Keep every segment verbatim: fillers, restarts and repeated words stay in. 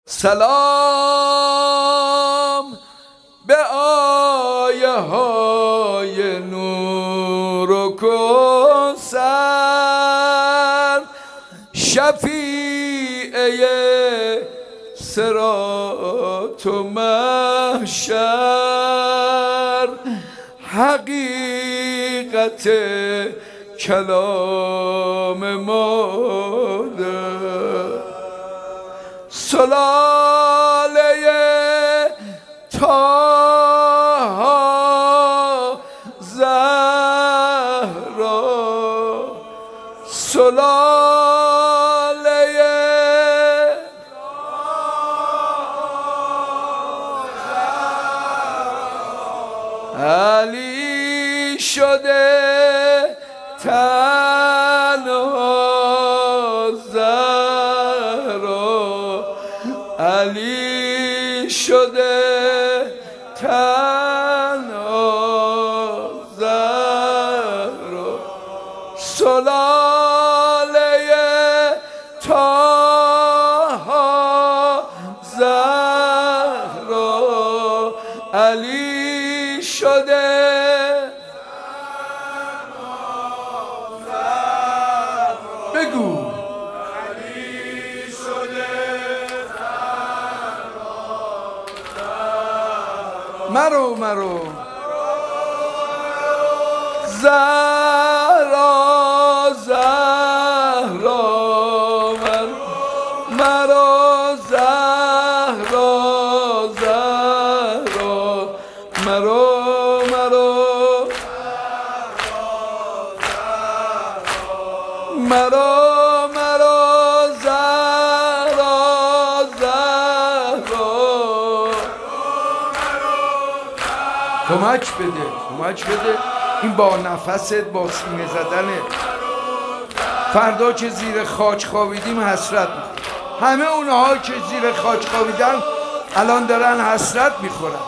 سلام به آیه های نور و کوثر، شفیعه صراط و محشر، حقیقت کلام مادر. سلاله طه زهرا، سلاله علی شده تنها، زهرا علی شده تنها، زهرا سلاله طه زهرا علی شده بگو علی شده مرو مرو زهرا زهرا مرو زهرا زهرا مرو مرو مرو مرو زهرا زهرا کمک بده کمک بده این با نفست با سینه زدنه. فردا که زیر خاک خوابیدیم حسرت میخوریم. همه اونها که زیر خاک خوابیدن الان دارن حسرت میخورن.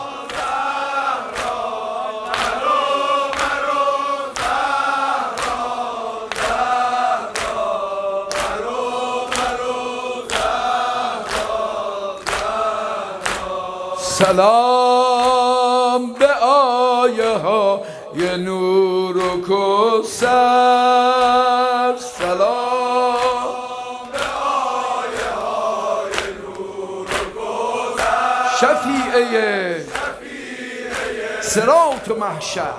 سلام به آیه های نور و کوثر، سلام به آیه های نور و کوثر، شفیعه صراط و محشر،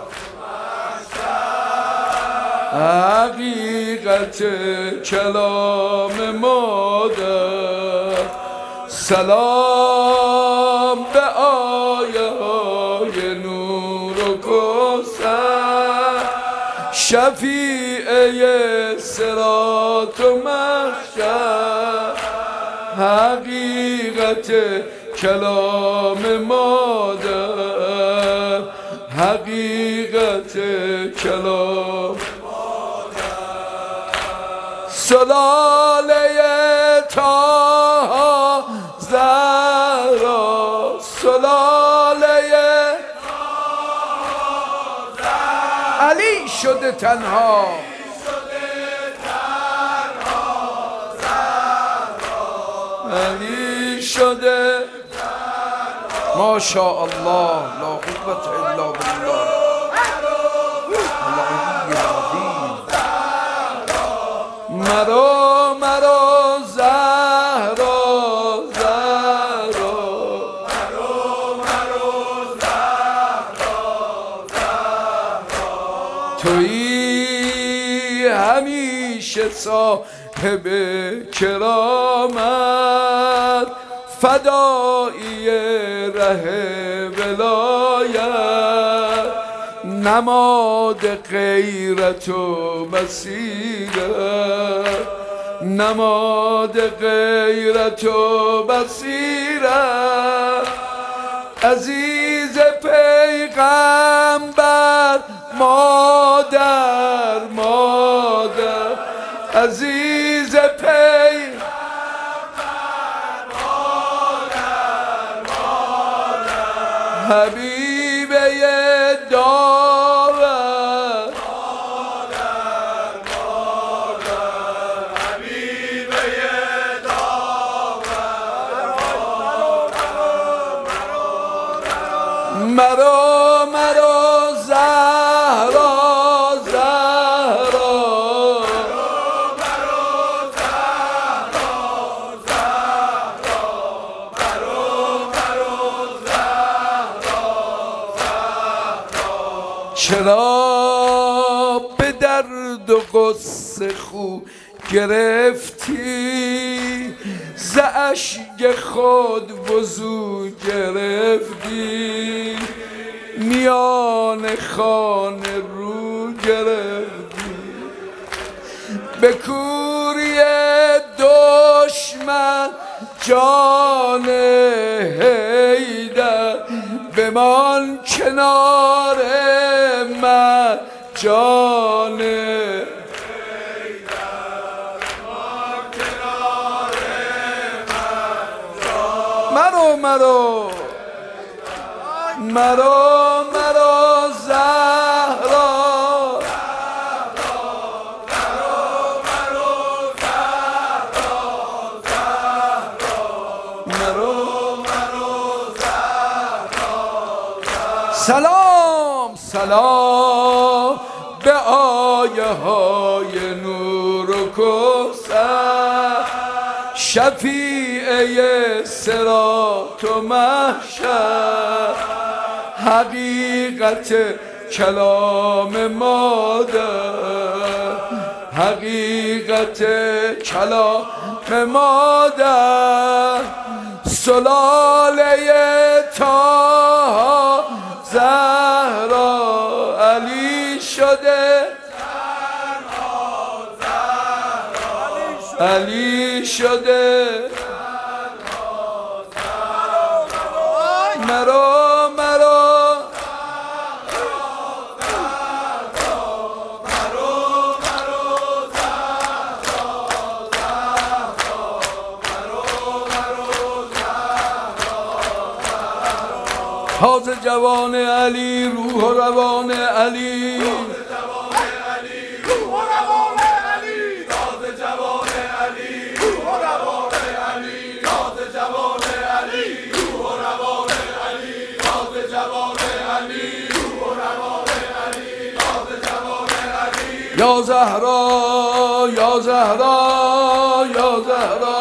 حقیقت کلام مادر. سلام به آیه های نور و کوثر، شفیعه صراط و محشر، حقیقت کلام مادر، حقیقت کلام مادر. سلاله طه زهرا، سلاله علی شده تنها، علی شده ماشاء الله لا قوة الا بالله العلی العظیم. مرو مرو زهرا زهرا تویی همیشه صاحب کرامت، فدایی ره ولایت، نماد غیرت و بصیرت، نماد غیرت و بصیرت. عزیز پیغمبر مادر مادر، عزیز پیغمبر مادر مادر، حبیبه داور مادر مادر، حبیبه داور مرا مرا زهرا زهرا چرا به درد و غصه خو گرفتی ز اشک خود وضو گرفتی میان خانه رو گرفتی به کوری دشمن جان حیدر بمان کنار من جان مرو مرو مرو مرو زهرا سلام سلام به آیه های نور و کوثر شفیع صراط و محشر حقیقت کلام مادر حقیقت کلام مادر سلاله تا زهرا علی شده علی شده مرا مرا حاض جوان علی روح و روان علی یا زهرا یا زهرا یا زهرا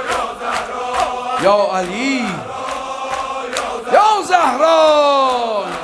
یا علی یا زهرا